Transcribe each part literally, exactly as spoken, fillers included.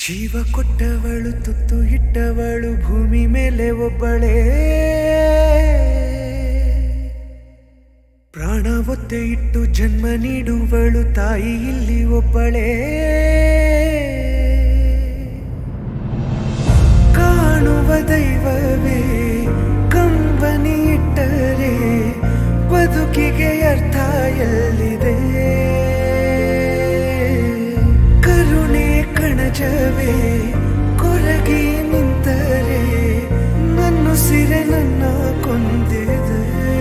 ಜೀವ ಕೊಟ್ಟವಳು ತುತ್ತು ಇಟ್ಟವಳು ಭೂಮಿ ಮೇಲೆ ಒಬ್ಬಳೇ ಪ್ರಾಣ ಒತ್ತೆ ಇಟ್ಟು ಜನ್ಮ ನೀಡುವಳು ತಾಯಿ ಇಲ್ಲಿ ಒಬ್ಬಳೇ ಕಾಣುವ ದೈವವೇ ಕಂಬನಿ ಇಟ್ಟರೆ ಬದುಕಿಗೆ ಅರ್ಥ ಎಲ್ಲಿದೆ ಕರುಣೆ ಕಣಜವೇ ಕೊರಗಿ ನಿಂತರೆ ನನ್ನ ಸಿರೆ ನನ್ನ ಕೊಂದಿದೆ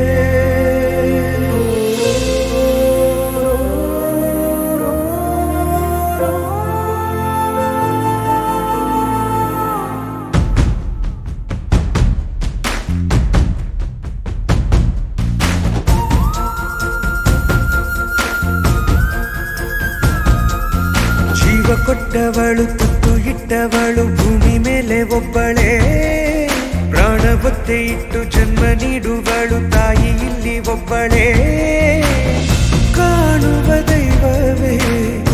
ಜೀವ ಕೊಟ್ಟವಳು ತುತ್ತು ಇಟ್ಟವಳು ಭೂಮಿ ಮೇಲೆ ಒಬ್ಬಳೇ ಪ್ರಾಣ ಒತ್ತೆ ಇಟ್ಟು ಜನ್ಮ ನೀಡುವಳು ತಾಯಿ ಇಲ್ಲಿ ಒಬ್ಬಳೇ ಕಾಣುವ ದೈವವೇ